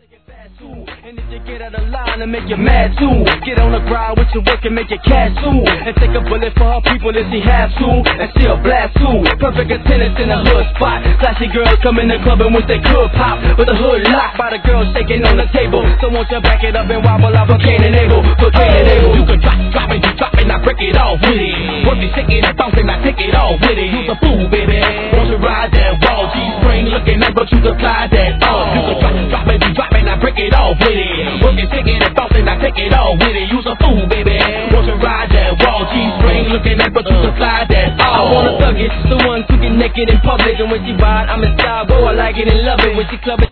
And if you get out of line and make you mad too, get on the grind with your work and make your cash too, and take a bullet for her people if she has to, and still blast too. Perfect attendance in the hood spot. Classy girls come in the club and wish they could pop, with the hood locked by the girls shaking on the table. So won't you back it up and wobble out for Cain and Abel, for Cain and Abel. You can drop it, now break it off with it. Work it, shake it, and bounce it, now take it off with it. You's a fool, baby. Won't you ride that wall? G-string looking nice, but you can fly that off. You can drop it, now break it off with it. Work it, shake it, and bounce it, now take it off with it. You's a fool, baby. Won't you ride that wall? G-string looking nice, but you can fly that off. I wanna thug it, the one who get naked in public, and when she ride, I'm in style, boy, I like it and love it. When she club it.